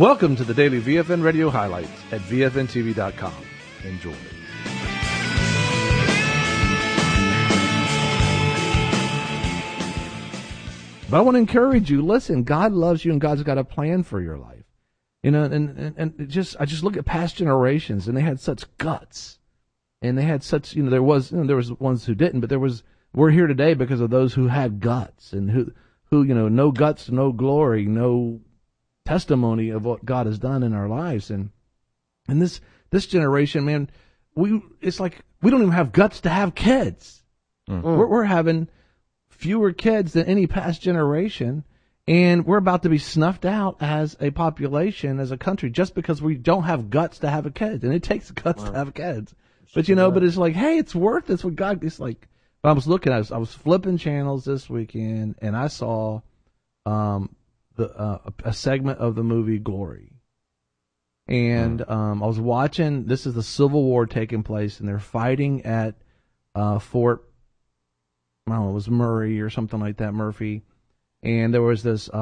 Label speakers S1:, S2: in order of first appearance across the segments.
S1: Welcome to the daily VFN radio highlights at VFNTV.com. Enjoy. But I want to encourage you, listen, God loves you and God's got a plan for your life. You know, and I just look at past generations and they had such guts. And they had such, there was ones who didn't, but we're here today because of those who had guts and who, no guts, no glory, no testimony of what God has done in our lives. And this generation, man, it's like we don't even have guts to have kids. Mm-hmm. We're having fewer kids than any past generation, and we're about to be snuffed out as a population, as a country, just because we don't have guts to have a kid. And it takes guts to have kids. But but it's like, hey, it's worth it. It's what God. It's like, I was looking. I was flipping channels this weekend, and I saw a segment of the movie Glory. And I was watching. This is the Civil War taking place, and they're fighting at Fort, I don't know, it was Murray or something like that, Murphy. And there was this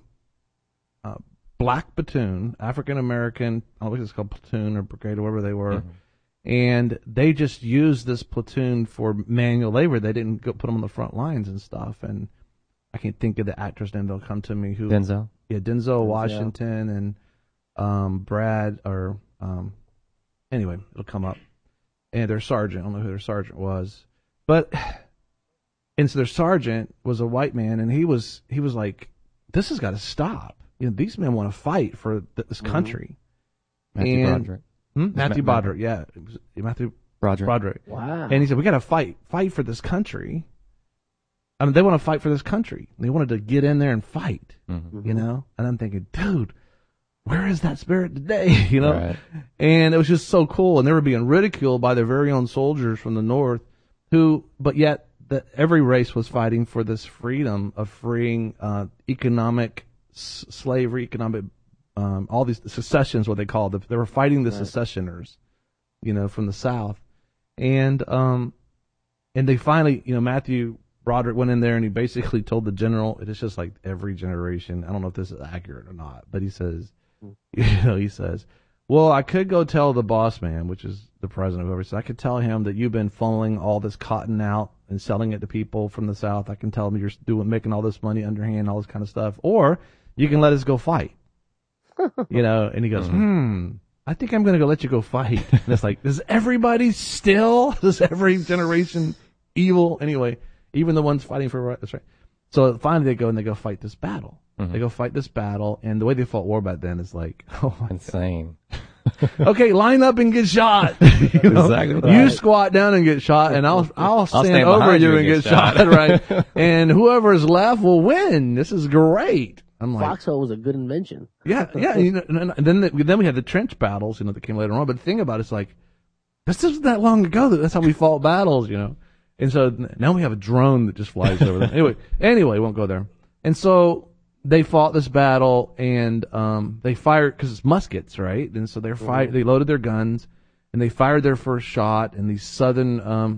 S1: black platoon, African American, I don't know if it's called platoon or brigade or whatever they were. Mm-hmm. And they just used this platoon for manual labor. They didn't go put them on the front lines and stuff. And I can't think of the actor's name. They'll come to me.
S2: Denzel?
S1: Yeah, Denzel Washington and Brad, or anyway, it'll come up. And their sergeant, I don't know who their sergeant was. And so their sergeant was a white man, and he was like, this has got to stop. These men want to fight for this country.
S2: Matthew Broderick.
S1: Matthew Broderick, yeah. Matthew Broderick.
S3: Wow.
S1: And he said, we got to fight for this country. I mean, they want to fight for this country. They wanted to get in there and fight, And I'm thinking, dude, where is that spirit today,
S2: Right.
S1: And it was just so cool. And they were being ridiculed by their very own soldiers from the North but yet every race was fighting for this freedom of freeing economic slavery, all these secessions, what they called it. They were fighting the secessioners, from the South. And they finally, Matthew Broderick went in there and he basically told the general, it is just like every generation. I don't know if this is accurate or not, but he says, well, I could go tell the boss man, which is the president, whoever, so I could tell him that you've been funneling all this cotton out and selling it to people from the South. I can tell him you're making all this money underhand, all this kind of stuff. Or you can let us go fight. And he goes, I think I'm going to go let you go fight. And it's like, does every generation evil? Anyway, even the ones fighting for that's right. So finally they go fight this battle. They go fight this battle, and the way they fought war back then is like, oh my
S2: insane.
S1: Okay, line up and get shot.
S2: Exactly. Right.
S1: You squat down and get shot, and I'll stand over you and get shot. Right. And whoever is left will win. This is great. I'm like,
S3: Foxhole was a good invention.
S1: Yeah. And then we had the trench battles, that came later on. But the thing about it's like, this isn't that long ago. That's how we fought battles, And so now we have a drone that just flies over them. Anyway, won't go there. And so they fought this battle, and they fired, because it's muskets, right? And so they loaded their guns, and they fired their first shot, and these Southern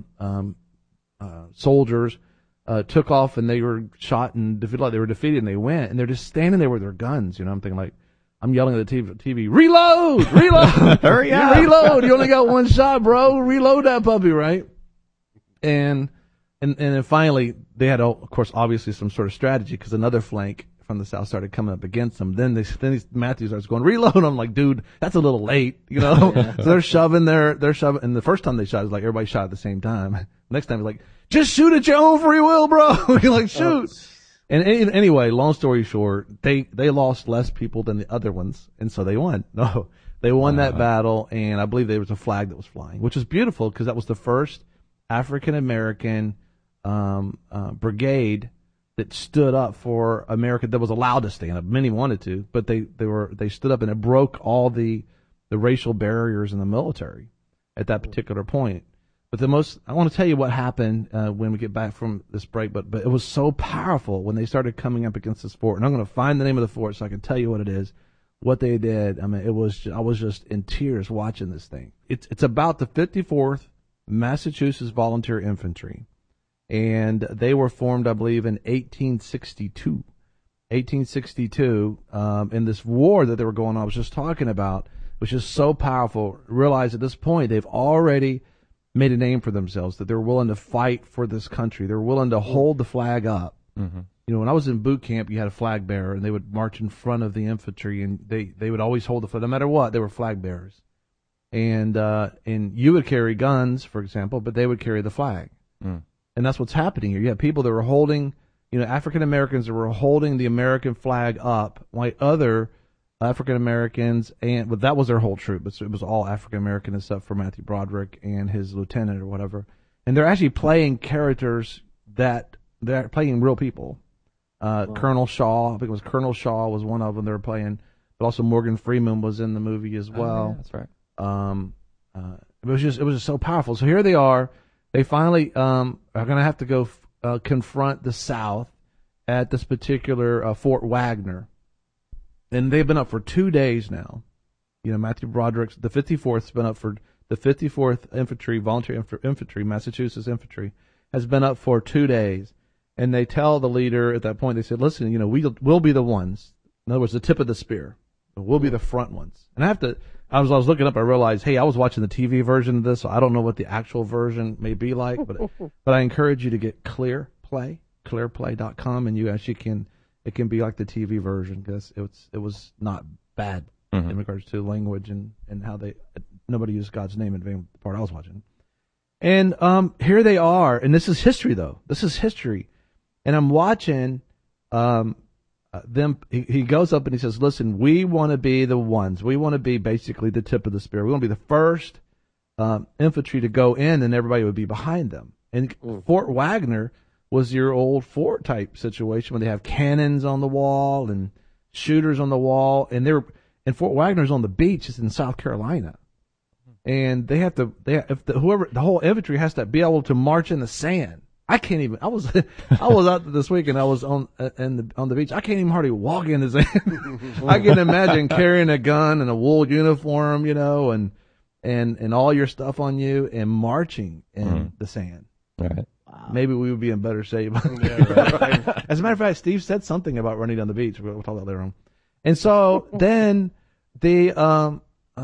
S1: soldiers took off, and they were shot and defeated. They were defeated, and they went, and they're just standing there with their guns. I'm thinking like, I'm yelling at the TV, reload,
S2: hurry up,
S1: reload. You only got one shot, bro. Reload that puppy, right? And then finally they had, of course, obviously some sort of strategy, because another flank from the South started coming up against them. Then Matthew starts going, reload. I'm like, dude, that's a little late, So they're shoving. And the first time they shot, it's like everybody shot at the same time. Next time, it's like, just shoot at your own free will, bro. You're like, shoot. And anyway, long story short, they lost less people than the other ones, and so they won. No, they won that battle, and I believe there was a flag that was flying, which is beautiful, because that was the first African American brigade that stood up for America, that was allowed to stand up. Many wanted to, but they stood up, and it broke all the racial barriers in the military at that particular point. But I want to tell you what happened when we get back from this break, but it was so powerful when they started coming up against this fort. And I'm going to find the name of the fort so I can tell you what it is, what they did. I mean, I was just in tears watching this thing. It's about the 54th Massachusetts Volunteer Infantry, and they were formed, I believe, in 1862. 1862, in this war that they were going on, I was just talking about, which is so powerful. Realize at this point they've already made a name for themselves, that they're willing to fight for this country. They're willing to hold the flag up.
S2: Mm-hmm.
S1: You know, when I was in boot camp, you had a flag bearer, and they would march in front of the infantry, and they would always hold the flag. No matter what, they were flag bearers. And you would carry guns, for example, but they would carry the flag.
S2: Mm.
S1: And that's what's happening here. You have people that were holding, you know, African Americans that were holding the American flag up, while other African Americans, and but that was their whole troop. It was all African American except for Matthew Broderick and his lieutenant or whatever. And they're actually playing characters that they're playing real people. Colonel Shaw, I think it was Colonel Shaw was one of them they were playing, but also Morgan Freeman was in the movie as well.
S2: Oh, yeah, that's right.
S1: It was just so powerful. So here they are. They finally are going to have to go confront the South at this particular Fort Wagner, and they've been up for 2 days now. You know, Matthew Broderick's the 54th's been up for the 54th Infantry, Volunteer Infantry, Massachusetts Infantry has been up for 2 days. And they tell the leader at that point, they said, listen, you know, we'll be the ones. In other words, the tip of the spear. We'll be the front ones. And I was looking up, I realized, hey, I was watching the TV version of this, so I don't know what the actual version may be like, but I encourage you to get clearplay.com, and you actually it can be like the TV version, because it was not bad in regards to language and how nobody used God's name in the part I was watching. And here they are, and this is history, though. This is history. And I'm watching them. He goes up and he says, listen, we want to be the ones. We want to be basically the tip of the spear. We want to be the first infantry to go in, and everybody would be behind them. And Fort Wagner was your old fort type situation where they have cannons on the wall and shooters on the wall. And Fort Wagner's on the beach. It's in South Carolina. And the whole infantry has to be able to march in the sand. I can't even. I was out this week and I was on the beach. I can't even hardly walk in the sand. I can imagine carrying a gun and a wool uniform, you know, and all your stuff on you and marching in the sand.
S2: Right.
S1: Wow. Maybe we would be in better shape.
S3: Yeah, right.
S1: As a matter of fact, Steve said something about running down the beach. We'll talk about that later on. And so then and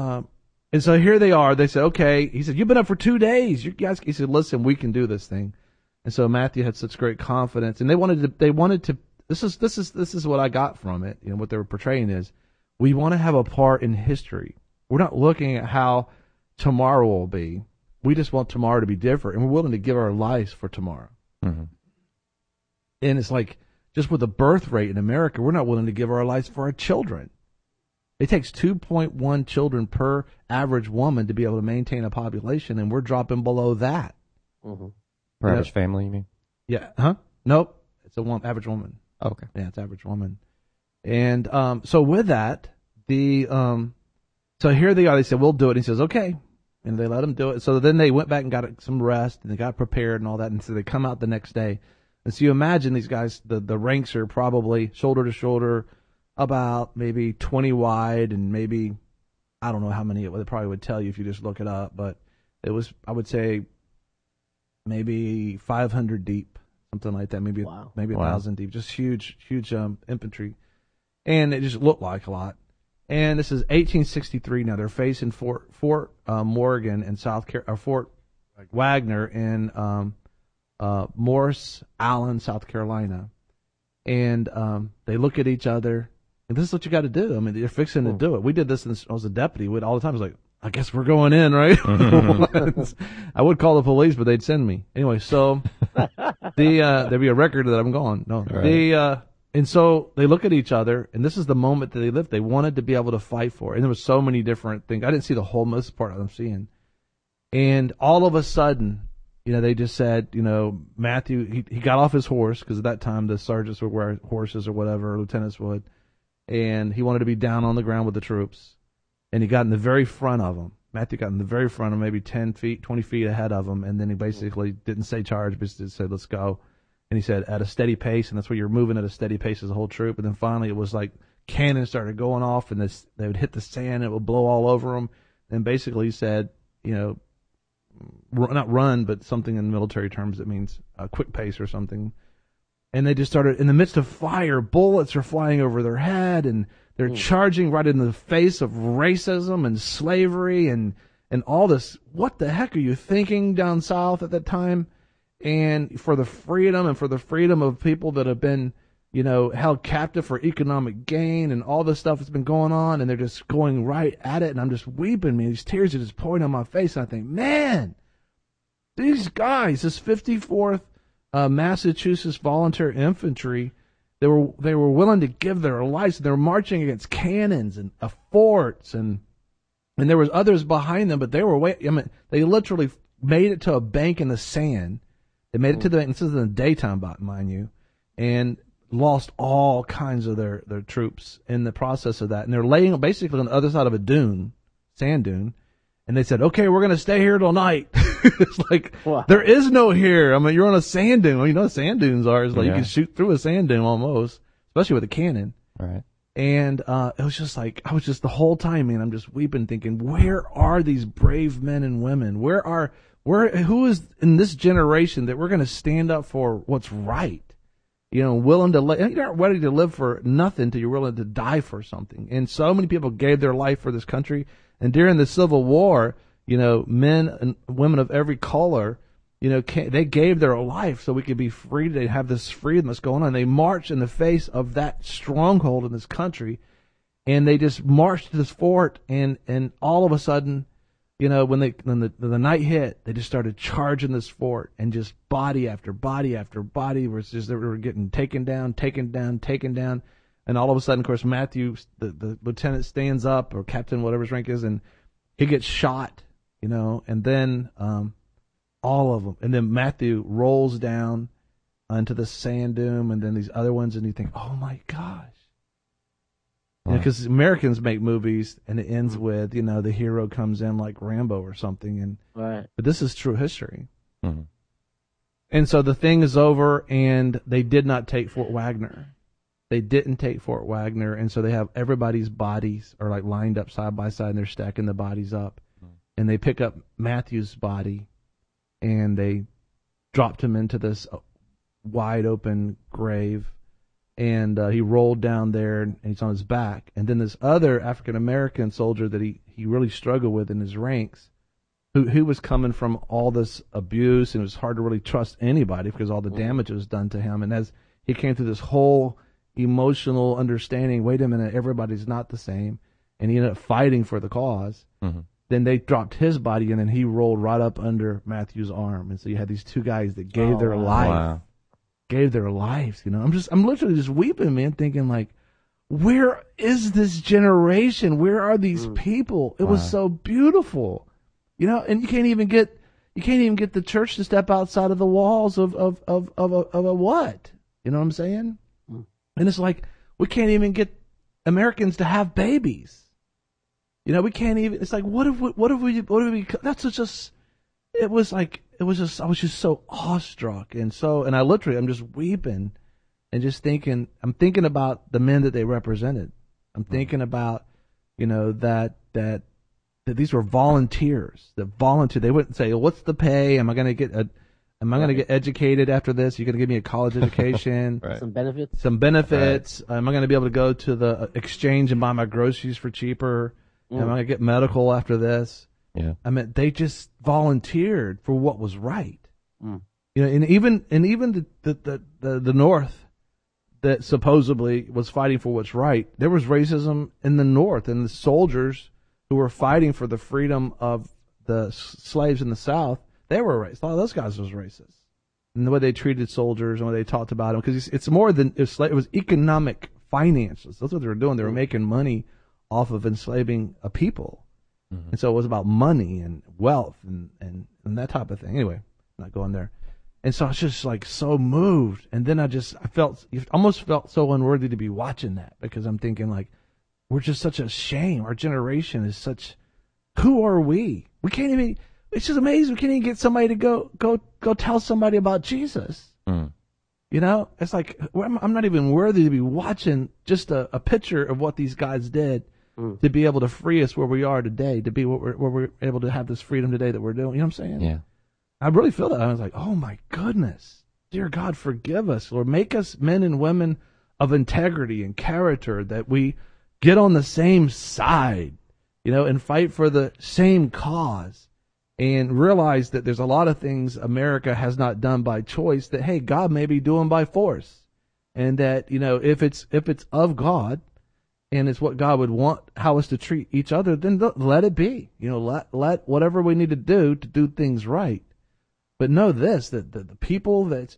S1: so here they are. They said, okay. He said, you've been up for 2 days. You guys. He said, listen, we can do this thing. And so Matthew had such great confidence, and they wanted to. This is what I got from it. You know, what they were portraying is, we want to have a part in history. We're not looking at how tomorrow will be. We just want tomorrow to be different, and we're willing to give our lives for tomorrow.
S2: Mm-hmm.
S1: And it's like, just with the birth rate in America, we're not willing to give our lives for our children. It takes 2.1 children per average woman to be able to maintain a population, and we're dropping below that.
S3: Mm-hmm.
S2: Per average family, you mean?
S1: Yeah. Huh? Nope. It's average woman.
S2: Oh, okay.
S1: Yeah, it's average woman. And so with that, so here they are. They said, we'll do it. And he says, okay. And they let him do it. So then they went back and got some rest, and they got prepared and all that. And so they come out the next day. And so you imagine these guys, the ranks are probably shoulder to shoulder, about maybe 20 wide, and maybe, I don't know how many it probably would tell you if you just look it up, but it was, I would say, maybe 500 deep, something like that, maybe 1,000 deep, just huge infantry, and it just looked like a lot. And this is 1863 now. They're facing Fort Morgan in Fort Wagner in Morris Allen, South Carolina, and they look at each other, and this is what you got to do. I mean, you're fixing to do it. We did this when I was a deputy. We'd all the time. I was like, I guess we're going in, right? I would call the police, but they'd send me. Anyway, so there'd be a record that I'm gone. No. Right. And so they look at each other, and this is the moment that they lived. They wanted to be able to fight for it. And there was so many different things. I didn't see the whole most part I'm seeing. And all of a sudden, you know, they just said, you know, Matthew, he got off his horse, because at that time the sergeants would wear horses or whatever, or lieutenants would. And he wanted to be down on the ground with the troops. And he got in the very front of them. Matthew got in the very front of them, maybe 10 feet, 20 feet ahead of them. And then he basically didn't say charge, but just said, let's go. And he said, at a steady pace. And that's where you're moving at a steady pace as a whole troop. And then finally it was like cannons started going off, and they would hit the sand, and it would blow all over them. And basically he said, you know, not run, but something in military terms that means a quick pace or something. And they just started, in the midst of fire, bullets are flying over their head, and they're charging right into the face of racism and slavery and all this. What the heck are you thinking down south at that time? And for the freedom of people that have been, held captive for economic gain and all this stuff that's been going on, and they're just going right at it, and I'm just weeping, man. These tears are just pouring on my face, and I think, man, these guys, this 54th Massachusetts Volunteer Infantry, they were willing to give their lives. They were marching against cannons and forts, and there was others behind them, but they were they literally made it to a bank in the sand. They made it to the bank. This is in the daytime, mind you, and lost all kinds of their troops in the process of that. And they're laying basically on the other side of a sand dune. And they said, okay, we're going to stay here till night. It's like, wow. There is no here. I mean, you're on a sand dune. Well, you know what sand dunes are. It's like you can shoot through a sand dune almost, especially with a cannon.
S2: Right.
S1: And it was just like, I was just the whole time, man, I'm just weeping thinking, where are these brave men and women? Who is in this generation that we're going to stand up for what's right? Willing to you're not ready to live for nothing till you're willing to die for something. And so many people gave their life for this country. And during the Civil War, men and women of every color, they gave their life so we could be free to have this freedom that's going on. They marched in the face of that stronghold in this country, and they just marched to this fort. And all of a sudden, when the night hit, they just started charging this fort, and just body after body after body they were getting taken down. And all of a sudden, of course, Matthew, the lieutenant, stands up, or captain, whatever his rank is, and he gets shot, and then all of them. And then Matthew rolls down onto the sand dune, and then these other ones, and you think, oh, my gosh. Because Americans make movies, and it ends with, the hero comes in like Rambo or something. But this is true history. Mm-hmm. And so the thing is over, and they did not take Fort Wagner. They didn't take Fort Wagner, and so they have everybody's bodies are like lined up side by side, and they're stacking the bodies up. And they pick up Matthew's body, and they dropped him into this wide open grave, and he rolled down there, and he's on his back. And then this other African American soldier that he really struggled with in his ranks, who was coming from all this abuse, and it was hard to really trust anybody because all the damage was done to him. And as he came through this whole emotional understanding, wait a minute, everybody's not the same, and he ended up fighting for the cause. Mm-hmm. Then they dropped his body, and then he rolled right up under Matthew's arm. And so you had these two guys that gave their lives. I'm literally just weeping, man, thinking like, where is this generation? Where are these people? It was so beautiful, and you can't even get the church to step outside of the walls of a what? You know what I'm saying? And it's like, we can't even get Americans to have babies. We can't even, it's like, what have we, that's just, I was just so awestruck. And I'm just weeping and just thinking, I'm thinking about the men that they represented. I'm thinking about, that these were volunteers that volunteered. They wouldn't say, what's the pay? Am I going to get educated after this? You're going to give me a college education?
S3: Right. Some benefits.
S1: Right. Am I going to be able to go to the exchange and buy my groceries for cheaper? Am I going to get medical after this?
S2: Yeah.
S1: I mean, they just volunteered for what was right. And even the North that supposedly was fighting for what's right, there was racism in the North, and the soldiers who were fighting for the freedom of the slaves in the South, they were racist. A lot of those guys was racist. And the way they treated soldiers and the way they talked about them, because it's more than it was economic finances. That's what they were doing. They were making money off of enslaving a people. Mm-hmm. And so it was about money and wealth and that type of thing. Anyway, I'm not going there. And so I was just like so moved. And then I almost felt so unworthy to be watching that, because I'm thinking like, we're just such a shame. Our generation is such, who are we? We can't even, it's just amazing. We can't even get somebody to go tell somebody about Jesus. Mm. It's like, I'm not even worthy to be watching just a picture of what these guys did to be able to free us where we are today, to be where we're able to have this freedom today that we're doing. You know what I'm saying?
S2: Yeah.
S1: I really feel that. I was like, oh my goodness. Dear God, forgive us, Lord. Make us men and women of integrity and character, that we get on the same side, and fight for the same cause, and realize that there's a lot of things America has not done by choice that, hey, God may be doing by force. And that, if it's of God and it's what God would want, how us to treat each other, then let it be. Let whatever we need to do things right. But know this, that the people that's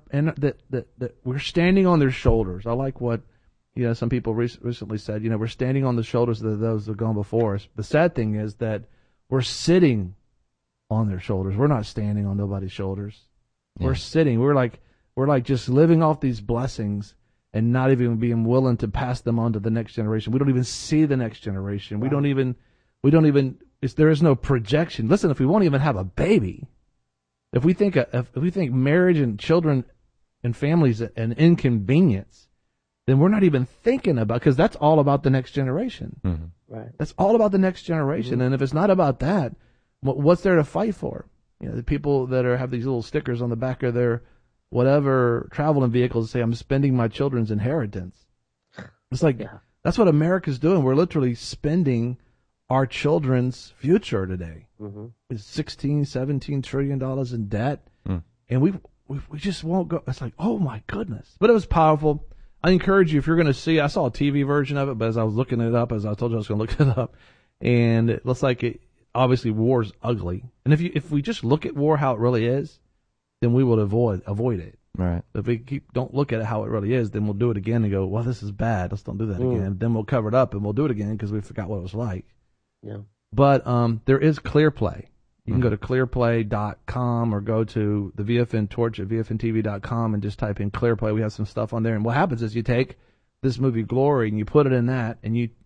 S1: that we're standing on their shoulders. I like what, some people recently said, we're standing on the shoulders of those that have gone before us. The sad thing is that we're sitting on their shoulders. We're not standing on nobody's shoulders. Yeah. We're sitting. We're like just living off these blessings and not even being willing to pass them on to the next generation. We don't even see the next generation. Wow. We don't even, there is no projection. Listen, if we won't even have a baby, if we think marriage and children and families an inconvenience, then we're not even thinking about, because that's all about the next generation.
S3: Mm-hmm. Right.
S1: That's all about the next generation. Mm-hmm. And if it's not about that, what's there to fight for? The people that have these little stickers on the back of their whatever traveling vehicles say, I'm spending my children's inheritance. It's like, That's what America's doing. We're literally spending our children's future today. Mm-hmm. It's $16, $17 trillion in debt. And we just won't go. It's like, oh my goodness. But it was powerful. I encourage you, if you're going to see, I saw a TV version of it, but as I was looking it up, as I told you I was going to look it up, and it looks like obviously war's ugly. And if we just look at war how it really is, then we will avoid it.
S2: Right.
S1: If we don't look at it how it really is, then we'll do it again and go, well, this is bad. Let's don't do that again. Then we'll cover it up and we'll do it again because we forgot what it was like.
S3: Yeah.
S1: But there is ClearPlay. You can go to clearplay.com or go to the VFN Torch at VFNTV.com and just type in ClearPlay. We have some stuff on there. And what happens is you take this movie Glory and you put it in that, and you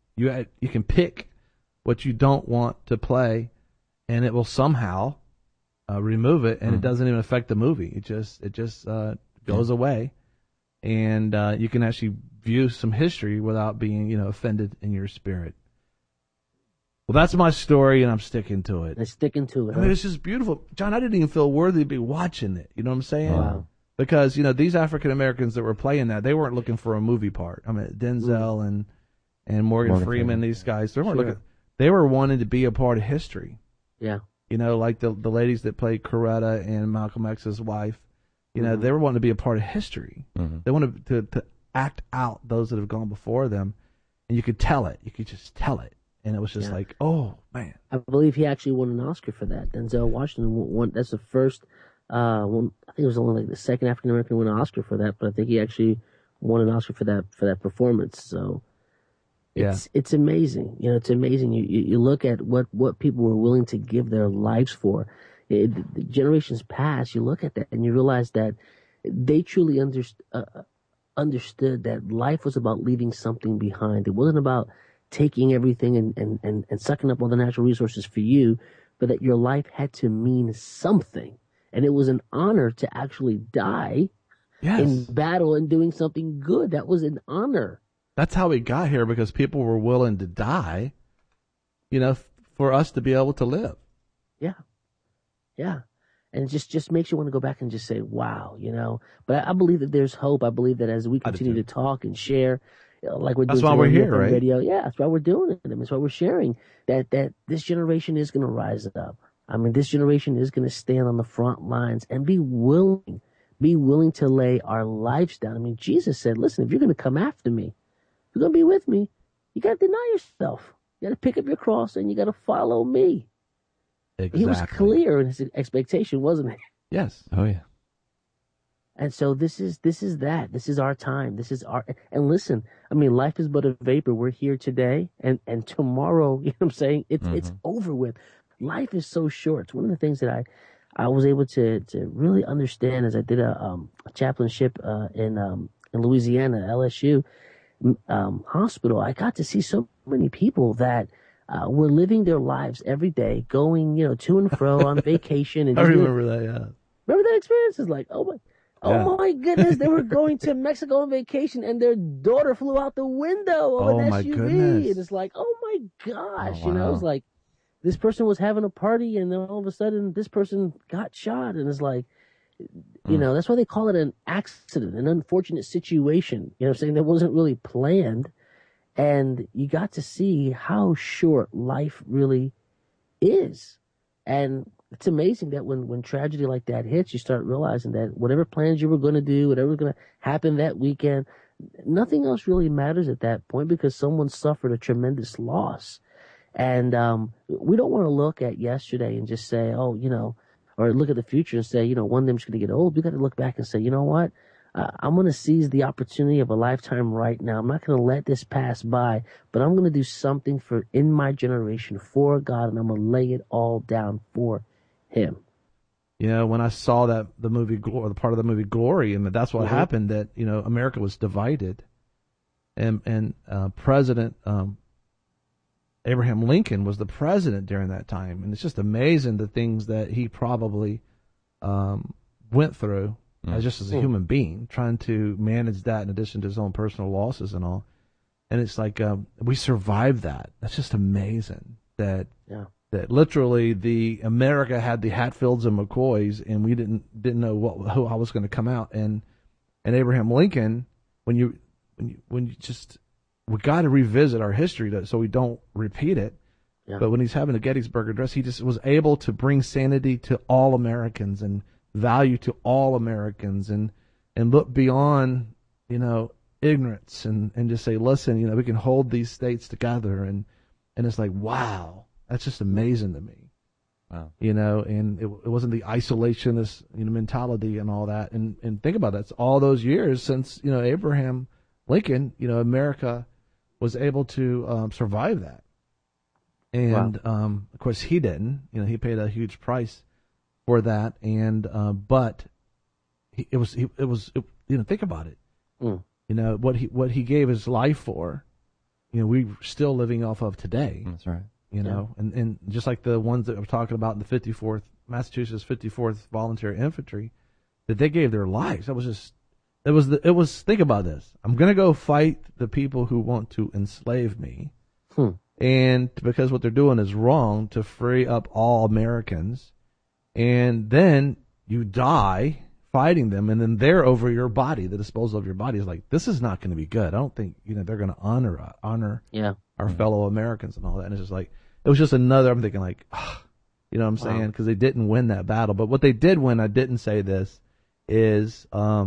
S1: can pick what you don't want to play, and it will somehow remove it, and it doesn't even affect the movie. It just goes away, and you can actually view some history without being offended in your spirit. Well, that's my story, and I'm sticking to it.
S3: I'm sticking to it.
S1: I mean, it's just beautiful. John, I didn't even feel worthy to be watching it. You know what I'm saying?
S3: Wow.
S1: Because, these African Americans that were playing that, they weren't looking for a movie part. I mean, Denzel and Morgan Freeman, these guys, they weren't looking. They were wanting to be a part of history.
S3: Yeah.
S1: Like the ladies that played Coretta and Malcolm X's wife. They were wanting to be a part of history. Mm-hmm. They wanted to act out those that have gone before them, and you could tell it. You could just tell it. And it was just like, oh, man.
S3: I believe he actually won an Oscar for that. Denzel Washington won. That's the first one. I think it was only like the second African American to win an Oscar for that, but I think he actually won an Oscar for that performance. So it's amazing. It's amazing. You look at what people were willing to give their lives for. The generations past, you look at that and you realize that they truly understood that life was about leaving something behind. It wasn't about taking everything and sucking up all the natural resources for you, but that your life had to mean something. And it was an honor to actually die in battle and doing something good. That was an honor.
S1: That's how we got here, because people were willing to die, for us to be able to live.
S3: Yeah. Yeah. And it just makes you want to go back and just say, wow, But I believe that there's hope. I believe that as we continue to talk and share, like we're doing,
S1: that's why we're here, right?
S3: Radio. Yeah, that's why we're doing it. That's why we're sharing that this generation is going to rise up. I mean, this generation is going to stand on the front lines and be willing to lay our lives down. I mean, Jesus said, listen, if you're going to come after me, if you're going to be with me, you got to deny yourself. You got to pick up your cross and you got to follow me.
S1: Exactly.
S3: He was clear in his expectation, wasn't he?
S1: Yes. Oh, yeah.
S3: And so this is that. This is our time. And listen, I mean, life is but a vapor. We're here today and tomorrow, you know what I'm saying? It's over with. Life is so short. It's one of the things that I was able to really understand as I did a chaplainship in Louisiana, LSU hospital. I got to see so many people that were living their lives every day, going, to and fro on vacation. And
S1: I remember that, yeah.
S3: Remember that experience? It's like, oh my goodness, they were going to Mexico on vacation and their daughter flew out the window of an SUV.
S1: Goodness.
S3: And it's like, oh my gosh, it's like this person was having a party and then all of a sudden this person got shot. And it's like, That's why they call it an accident, an unfortunate situation. You know what I'm saying? That wasn't really planned. And you got to see how short life really is. And it's amazing that when tragedy like that hits, you start realizing that whatever plans you were going to do, whatever was going to happen that weekend, nothing else really matters at that point because someone suffered a tremendous loss. And we don't want to look at yesterday and just say, oh, or look at the future and say, one of them's going to get old. We got to look back and say, you know what? I'm going to seize the opportunity of a lifetime right now. I'm not going to let this pass by, but I'm going to do something in my generation for God, and I'm going to lay it all down for Him.
S1: When I saw the movie, the part of the movie Glory, and that's what happened, that, America was divided. And President Abraham Lincoln was the president during that time. And it's just amazing the things that he probably went through as a human being, trying to manage that in addition to his own personal losses and all. And it's like we survived that. That's just amazing that literally America had the Hatfields and McCoys, and we didn't know how was going to come out. And Abraham Lincoln, we got to revisit our history so we don't repeat it. Yeah. But when he's having the Gettysburg Address, he just was able to bring sanity to all Americans and value to all Americans and look beyond, ignorance and just say, listen, we can hold these states together. And it's like, wow, that's just amazing to me. Wow. And it wasn't the isolationist, mentality and all that. And think about that. It's all those years since, Abraham Lincoln, America was able to survive that. And, of course, he didn't. He paid a huge price for that. And but it was think about it. What he gave his life for, we're still living off of today.
S2: That's right.
S1: And just like the ones that we're talking about in the 54th, Massachusetts 54th Volunteer Infantry, that they gave their lives. That was just, it was, think about this. I'm going to go fight the people who want to enslave me. And because what they're doing is wrong, to free up all Americans. And then you die fighting them, and then they're over your body. The disposal of your body is like, this is not going to be good. I don't think, they're going to honor our fellow Americans and all that. And it's just like, it was just another, I'm thinking like, you know what I'm saying? Because they didn't win that battle. But what they did win, I didn't say this, is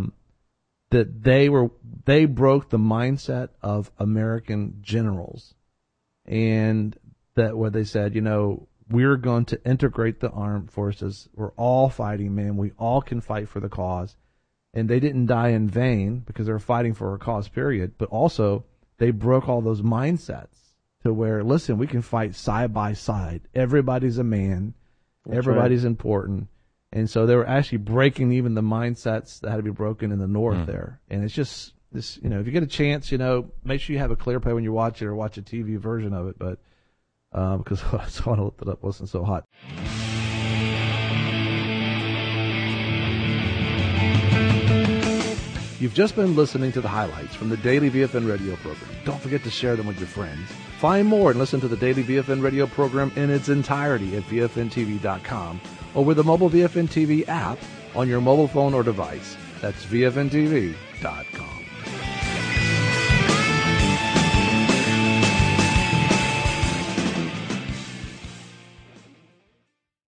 S1: that they broke the mindset of American generals. And that where they said, we're going to integrate the armed forces. We're all fighting men. We all can fight for the cause. And they didn't die in vain because they were fighting for a cause, period. But also, they broke all those mindsets to where, listen, we can fight side by side. Everybody's a man. That's everybody's right. Important. And so they were actually breaking even the mindsets that had to be broken in the North there. And it's just this, if you get a chance, make sure you have a clear play when you watch it or watch a TV version of it. But because I just want to lift it up, wasn't so hot. You've just been listening to the highlights from the Daily VFN radio program. Don't forget to share them with your friends. Find more and listen to the Daily VFN radio program in its entirety at VFNTV.com or with the mobile VFN TV app on your mobile phone or device. That's VFNTV.com.